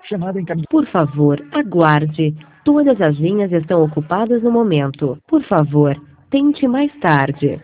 Chamada encaminhada. Por favor, aguarde. Todas as linhas estão ocupadas no momento. Por favor, tente mais tarde.